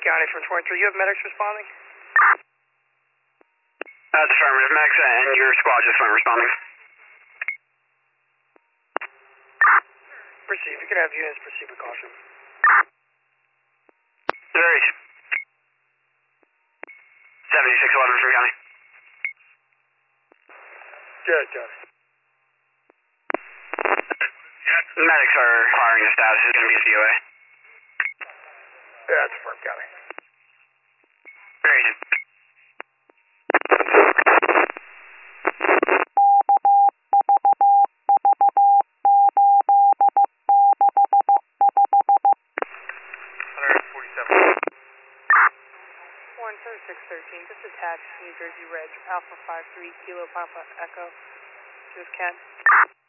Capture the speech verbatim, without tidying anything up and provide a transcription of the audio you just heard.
County from twenty-three. You have medics responding? That's affirmative, Max, and your squad just went responding. Proceed. You can have units proceed with caution. Very. seventy-six eleven from County. Good, good. Medics are firing the status. It's going to be a C O A. Yeah, that's firm, County. Very. one forty-seven. one thirty-six thirteen, just attached New Jersey Reg, Alpha five three, Kilo Papa Echo. Just Ken.